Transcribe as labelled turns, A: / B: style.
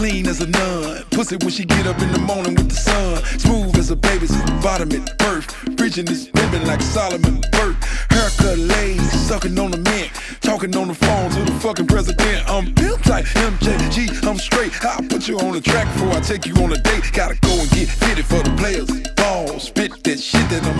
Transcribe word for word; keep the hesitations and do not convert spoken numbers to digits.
A: clean as a nun. Pussy when she get up in the morning with the sun. Smooth as a baby's bottom at birth. Preaching this pimpin' like Solomon Burke. Haircut laid, sucking on the mint. Talking on the phone to the fucking president. I'm pimp type M J G, I'm straight. I'll put you on the track before I take you on a date. Gotta go and get fitted for the players. Ball, spit that shit that I'm